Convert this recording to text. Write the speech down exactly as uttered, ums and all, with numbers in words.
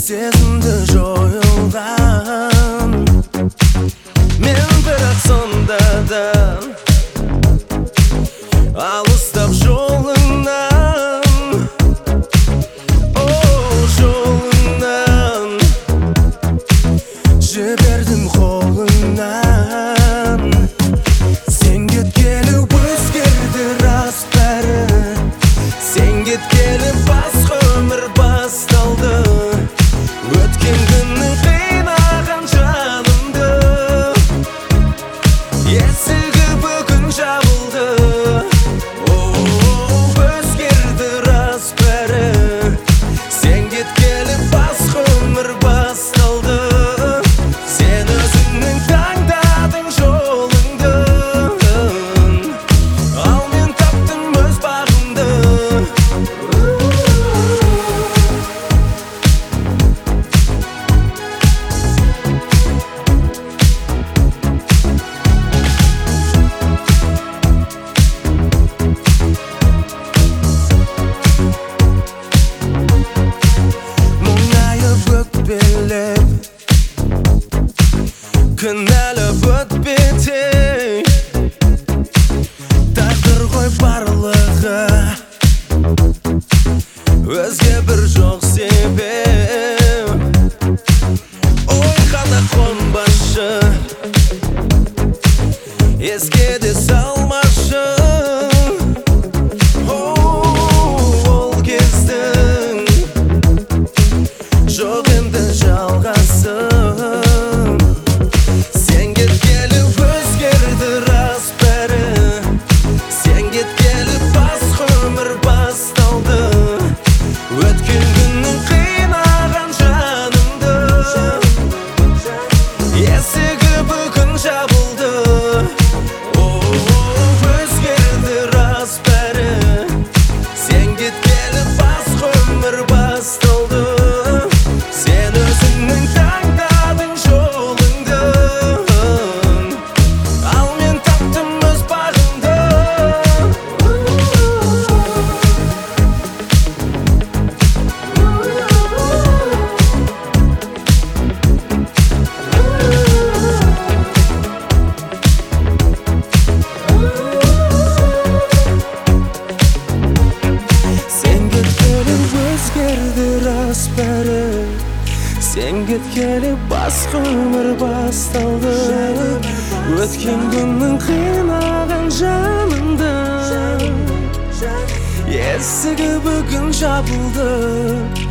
Сезімді жойылған мен бірақ сонда да алыстап жолыңнан, оу жолыңнан жібердім қолыңнан. Сен кеткелі өзгерді рас бәрі, сен кеткелі басқа өмір басталды. Өткен күннің қинаған жанымды есігі бүгін жабылды. Өзгерді рас бәрі, сен кеткелі басқа өмір басталды. Сен өзіңнің таңдадың жолыңды, ал мен таптым өз бағымды. Кінәлі өтпетей тағдыр ғой барлығы, өзге бір жоқ себеп. Ой қана қонбашы, еске де салмашы. Ол кездің жоқ енді жалғасы. Өткен күннің қинаған жанымды есігі бүгін жабылды. Өзгерді рас бәрі, сен кеткелі басқа өмір басталды. Сен өзіңнің таңдадың жолыңды, ал мен таптым өз бағымды. Сен кеткелі басқа өмір басталды. Өткен күннің қинаған жанымды есігі бүгін жабылды.